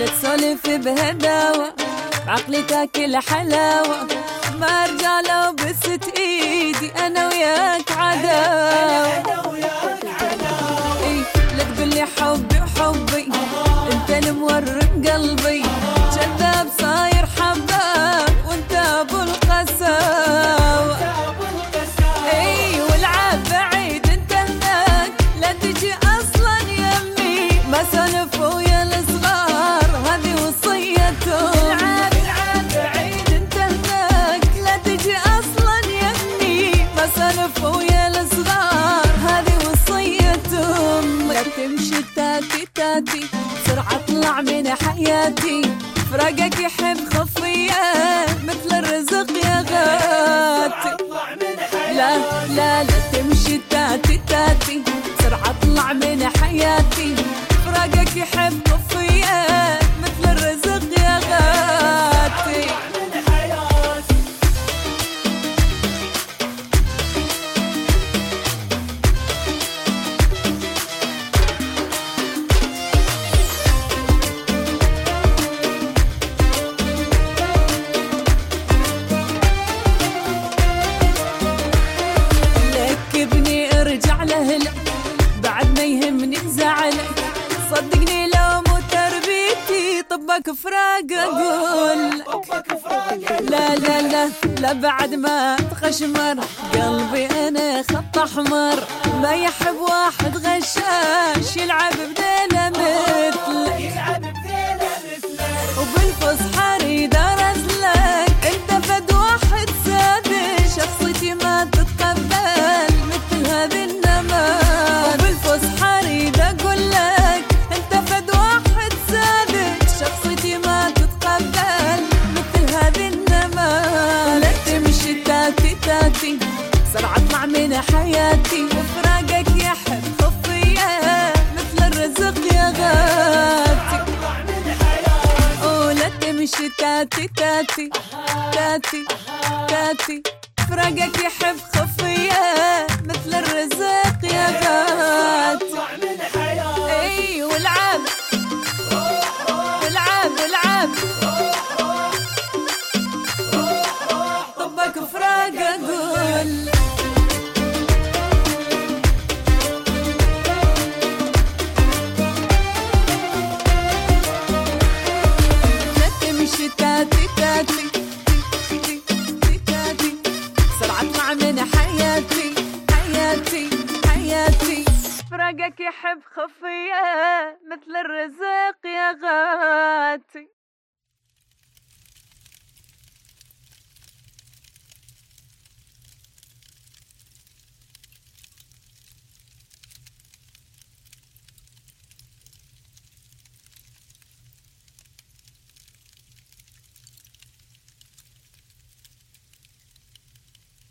تسولف بهداوة بعقلي تاكل حلاوة، ما ارجع لو بست ايدي انا وياك عداوة. اي لا تقولي حبي وحبي انت المورم قلبي، كذاب صاير حباب وانت ابو القساوة. اي والعاب بعيد انت هناك لا تجي اصلا يمي، ما سولف ويا الصغار هذه وصيتهم. العاب بعيد انت هناك لا تجي اصلا يمي، ما سولف ويا الصغار هذه وصيتهم. لا تمشي تاتي تاتي بسرعة اطلع من حياتي، فراقك يحب خفية مثل الرزق يا غاتي. لا لا لا تمشي تاتي تاتي بسرعة اطلع من حياتي، فراقك يحب خفية مثل الرزق يا غاتي. ارجع لهلك بعد ما يهمني زعلك، صدقني لو مو تربيتي طبك فراق اقول. لا لا لا لا بعد ما تخشمر قلبي انا خط احمر، ما يحب واحد غشاش يلعب بديله مثلك، وبالفصحى اريد ارسلك انت فد واحد ساذج، شخصيتي ما تتقبل مثل هذه النماذج. وبالفصحى اريد اقول لك انت فد واحد ساذج، شخصيتي ما تتقبل مثل هذه النماذج. لا تمشي تاتي تاتي بسرعة اطلع من حياتي، وفراقك يحب خفية مثل الرزق يا غاتي. ولا تمشي تاتي تاتي تاتي تاتي، فراقك يحب خفية مثل الرزق يا غاتي. اي والعاب والعاب والعاب طبك فراق اقول. لا تمشي تاتي تاتي تاتي بسرعة اطلع من حياتي حياتي حياتي، فراقك يحب خفية مثل الرزق يا غاتي.